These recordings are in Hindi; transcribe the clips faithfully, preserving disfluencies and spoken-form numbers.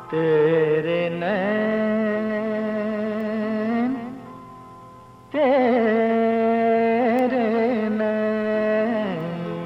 तेरे नैन तेरे नैन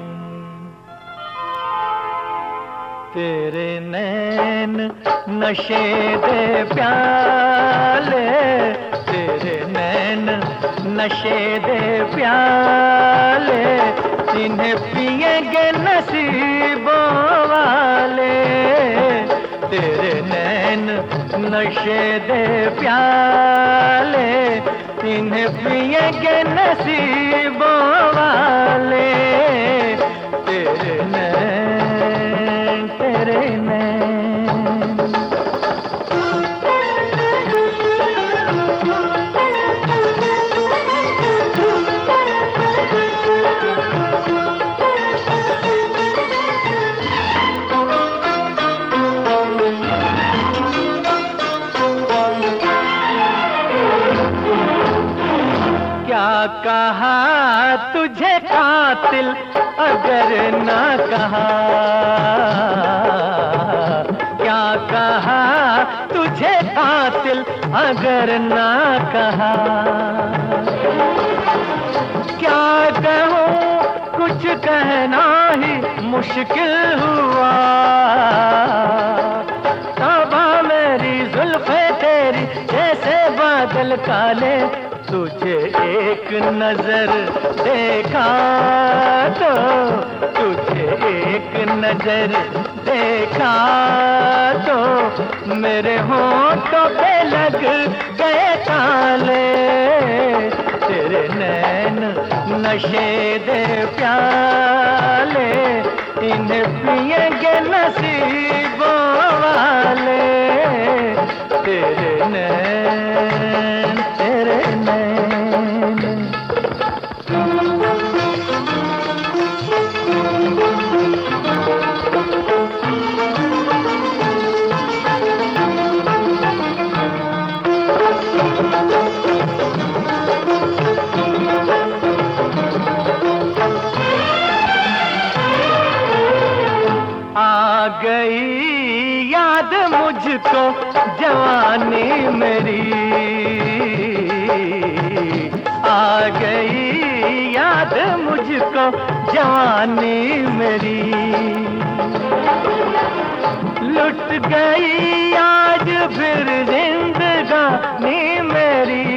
तेरे नैन नशे दे प्याले, तेरे नैन नशे दे प्याले, इन्हें पिएंगे नसीबों वाले। तेरे नैन नशे दे प्याले, इन्हें पिएंगे नसीबों वाले। तेरे नैन तेरे नैन कहा तुझे कातिल अगर ना कहा, क्या कहा तुझे कातिल अगर ना कहा। क्या कहूँ कुछ कहना ही मुश्किल हुआ, तौबा मेरी जुल्फे तेरी जैसे बादल काले। तुझे एक नजर देखा तो, तुझे एक नजर देखा तो, मेरे होंठों पे लग गए ताले। तेरे नैन नशे दे प्याले, इन्हें पिएंगे नसीबों वाले। तेरे नैन तेरे नैन आ गई याद मुझको जवानी मेरी, आ गई याद मुझको जवानी मेरी। लुट गई आज फिर जिंदगानी मेरी।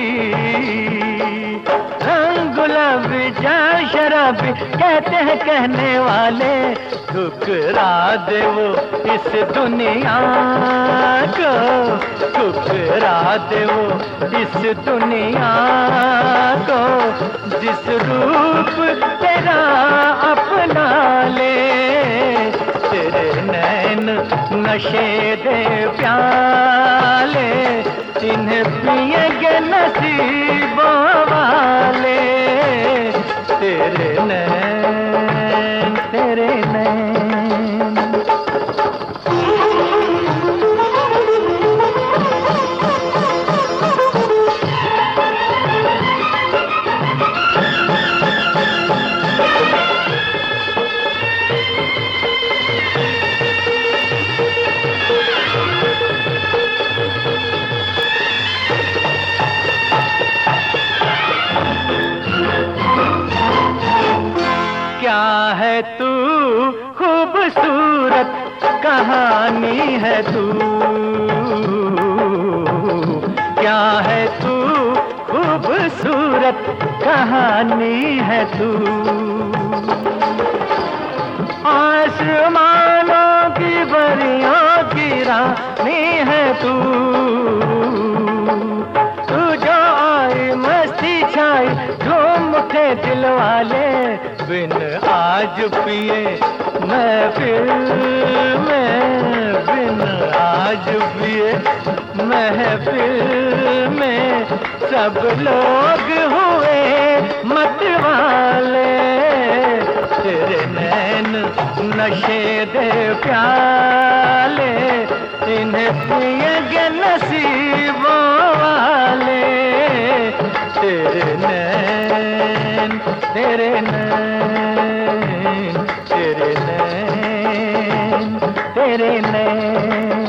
रंग गुलाबी जा शराबी कहते हैं कहने वाले, ठुकरा दे वो इस दुनिया को, ठुकरा दे वो इस दुनिया को, जिस रूप तेरा अपना ले। तेरे नैन नशे दे प्याले, इन्हें पिएंगे नसीबों वाले। तेरे नैन तेरे नैन क्या है तू खूबसूरत कहानी है तू, क्या है तू खूबसूरत कहानी है तू। आसमानों की परियों की रानी है तू, तू जो आई मस्ती छाई झूम उठे दिल वाले। बिन आज पिए महफिल में, बिन आज पिए महफिल में, सब लोग हुए मतवाले। तेरे नैन नशे दे प्याले, इन्हें पिएंगे नसीबों वाले। तेरे नैन तेरे नैन तेरे नैन तेरे नैन